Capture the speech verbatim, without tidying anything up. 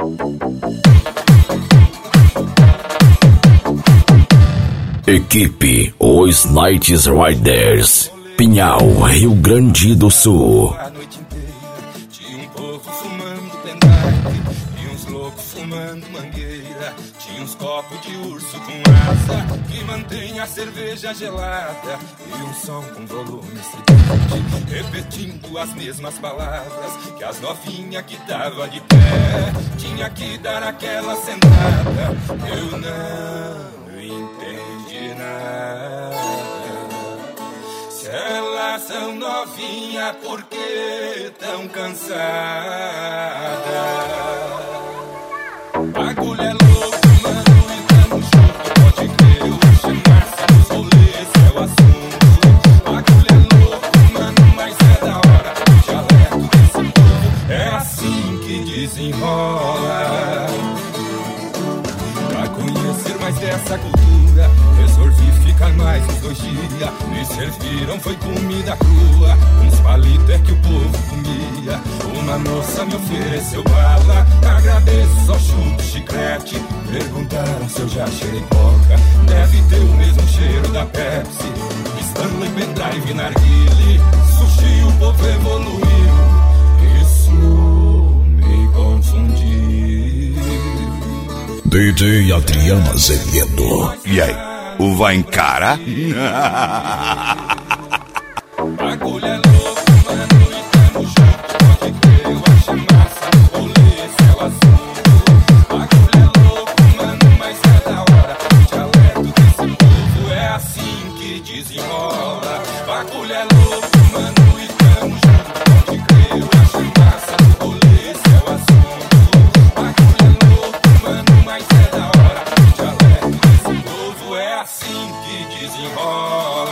Equipe Os Night Riders, Pinhal, Rio Grande do Sul. A noite inteira tinha um povo fumando pendrive e uns loucos fumando mangueira. Tinha uns copos de urso com asa que mantém a cerveja gelada e um som com volume estridente, repetindo as mesmas palavras que as novinhas que tava de pé tinha que dar aquela sentada. Eu não entendi nada. Se elas são novinhas, por que tão cansadas? Bagulho é louco, mano, e tamo junto. Pode crer, eu vou chamar-se nos rolês, é o assunto. Bagulho é louco, mano, mas é da hora. O dialeto desse povo é assim que desenrola. Pra conhecer mais dessa cultura, resolvi ficar mais uns dois dias. Me serviram, foi comida crua, uns palitos é que o povo comia. Uma moça me ofereceu bala, agradeço, só chupo chiclete. Perguntaram se eu já cheirei coca, deve ter o mesmo cheiro da Pepsi. Stanley, pendrive, narguile, sushi, o povo evoluiu. Isso me confundiu. D J Adriano Azevedo. E aí, o vai encarar? Bagulho é louco, mano, e tamo junto. Pode crer, eu acho massa no rolê, esse é o assunto. Bagulho é louco, mano, mas é da hora. O dialeto desse povo é assim que desenrola. Bagulho é louco, mano, e tamo junto. Pode crer, eu acho massa no rolê, esse é o assunto. Bagulho é louco, mano, mas é da hora. O dialeto desse povo é assim que desenrola.